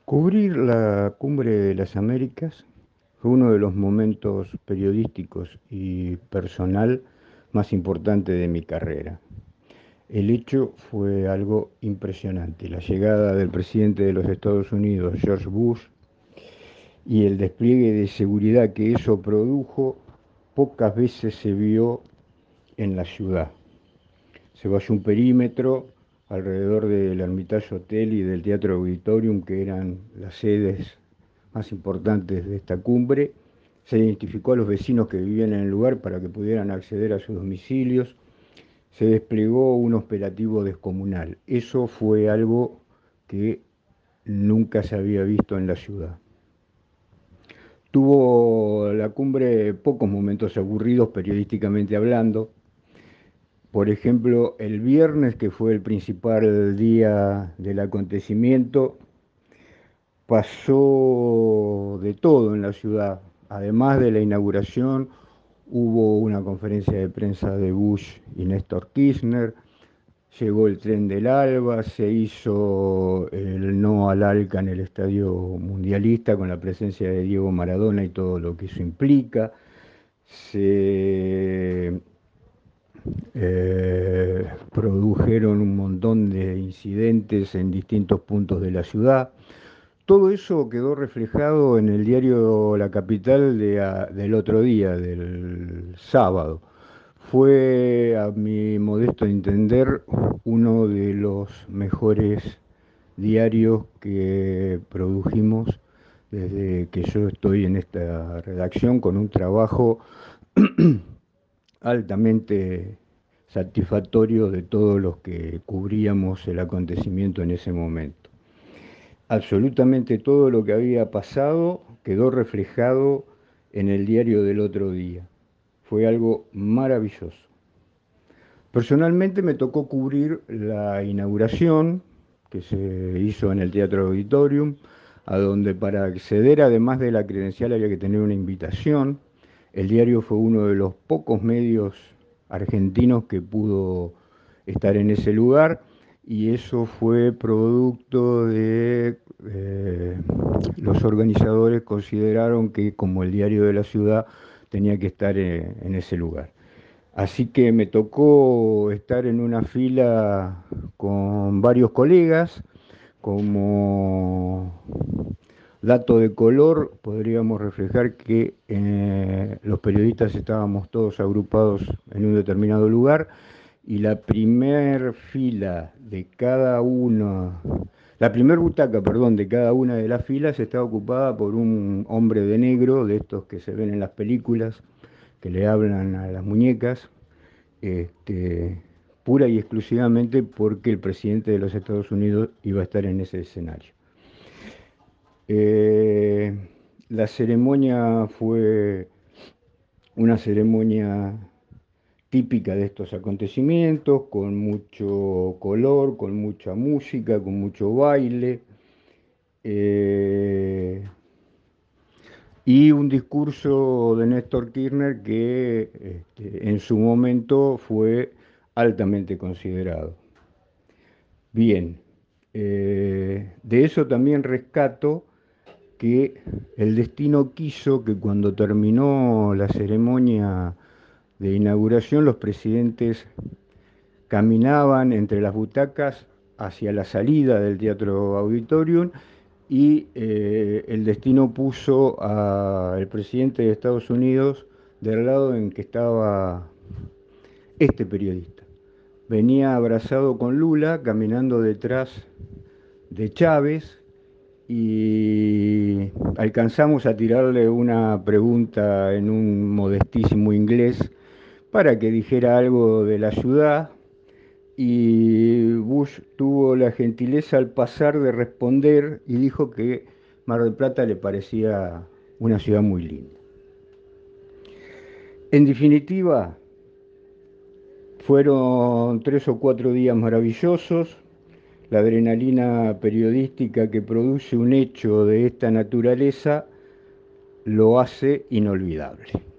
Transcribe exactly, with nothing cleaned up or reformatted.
Cubrir la Cumbre de las Américas fue uno de los momentos periodísticos y personal más importantes de mi carrera. El hecho fue algo impresionante. La llegada del presidente de los Estados Unidos, George Bush, y el despliegue de seguridad que eso produjo, pocas veces se vio en la ciudad. Se valló un perímetro alrededor del Hermitage Hotel y del Teatro Auditorium, que eran las sedes más importantes de esta cumbre. Se identificó a los vecinos que vivían en el lugar para que pudieran acceder a sus domicilios. Se desplegó un operativo descomunal. Eso fue algo que nunca se había visto en la ciudad. Tuvo la cumbre pocos momentos aburridos periodísticamente hablando. Por ejemplo, el viernes, que fue el principal día del acontecimiento, pasó de todo en la ciudad. Además de la inauguración, hubo una conferencia de prensa de Bush y Néstor Kirchner, llegó el tren del Alba, se hizo el no al ALCA en el Estadio Mundialista con la presencia de Diego Maradona y todo lo que eso implica. Se eh, produjeron un montón de incidentes en distintos puntos de la ciudad. Todo eso quedó reflejado en el diario La Capital de, a- del otro día, del sábado. Fue, a mi modesto entender, uno de los mejores diarios que produjimos desde que yo estoy en esta redacción, con un trabajo altamente satisfactorio de todos los que cubríamos el acontecimiento en ese momento. Absolutamente todo lo que había pasado quedó reflejado en el diario del otro día. Fue algo maravilloso. Personalmente me tocó cubrir la inauguración que se hizo en el Teatro Auditorium, a donde para acceder, además de la credencial, había que tener una invitación. El diario fue uno de los pocos medios argentinos que pudo estar en ese lugar, y eso fue producto de eh, los organizadores consideraron que como el diario de la ciudad tenía que estar en, en ese lugar. Así que me tocó estar en una fila con varios colegas. Como dato de color, podríamos reflejar que eh, los periodistas estábamos todos agrupados en un determinado lugar, y la primer fila de cada uno, la primer butaca, perdón, de cada una de las filas estaba ocupada por un hombre de negro, de estos que se ven en las películas, que le hablan a las muñecas, este, pura y exclusivamente porque el presidente de los Estados Unidos iba a estar en ese escenario. Eh, la ceremonia fue una ceremonia típica de estos acontecimientos, con mucho color, con mucha música, con mucho baile, eh, y un discurso de Néstor Kirchner que este, en su momento fue altamente considerado. Bien, eh, de eso también rescato que el destino quiso que cuando terminó la ceremonia de inauguración, los presidentes caminaban entre las butacas hacia la salida del Teatro Auditorium, y eh, el destino puso al presidente de Estados Unidos del lado en que estaba este periodista. Venía abrazado con Lula, caminando detrás de Chávez, y alcanzamos a tirarle una pregunta en un modestísimo inglés para que dijera algo de la ciudad, y Bush tuvo la gentileza al pasar de responder y dijo que Mar del Plata le parecía una ciudad muy linda. En definitiva, fueron tres o cuatro días maravillosos. La adrenalina periodística que produce un hecho de esta naturaleza lo hace inolvidable.